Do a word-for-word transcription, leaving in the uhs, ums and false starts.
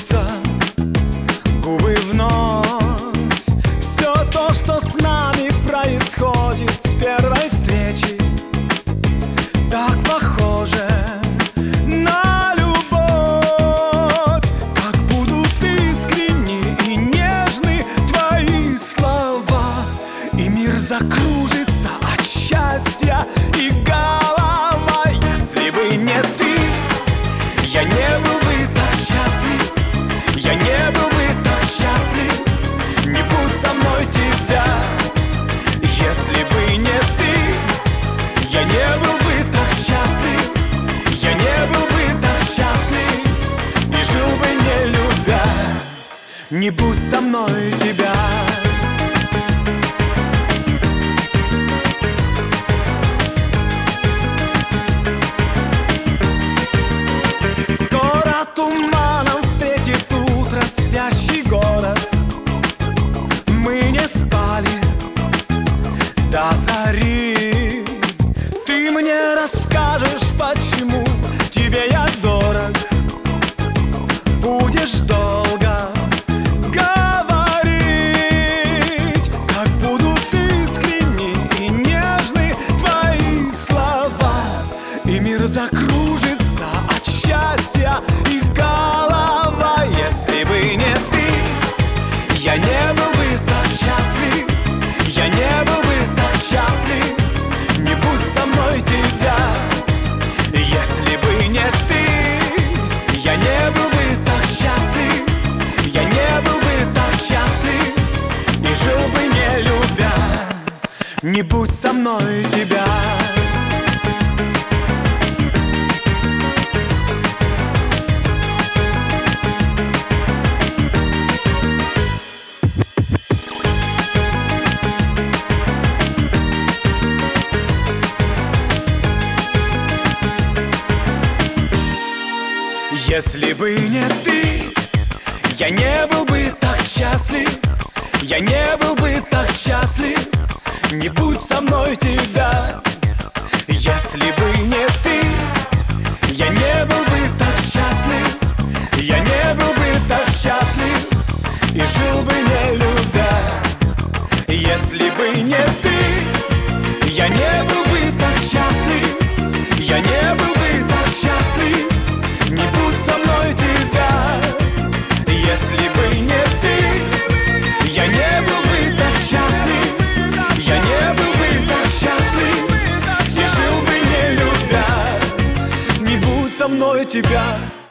трутся губы вновь. Все то, что с нами происходит с первой встречи, так похоже на любовь. Как будут искренни и нежны твои слова, и мир закружится от счастья и голова. Если бы не ты, я не был бы так счастлив, я не был бы так счастлив. Не будь со мной тебя. Если бы не ты, я не был бы так счастлив, я не был бы так счастлив. И жил бы не любя. Не будь со мной тебя. Туманом встретит утро спящий город. Мы не спали до зари. Ты мне расскажешь, почему тебе я дорог. Будешь долго говорить, как будут искренни и нежны твои слова, и мир закружится от счастья и голова. Если бы не ты, я не был бы так счастлив, я не был бы так счастлив. Не будь со мной тебя. Если бы не ты, я не был бы так счастлив, я не был бы так счастлив. И жил бы не любя. Не будь со мной тебя. Если бы не ты, я не был бы так счастлив, я не был бы так счастлив. Не будь со мной тебя. Если бы не ты, я не был бы так счастлив, я не был бы так счастлив. И жил бы не любя. Если бы не ты, я не был бы так счастлив, я не был бы так счастлив. Не будь со мной тебя. Если бы не ты, я не был бы так счастлив, я не был бы так счастлив. И жил бы не любя. Не будь со мной тебя.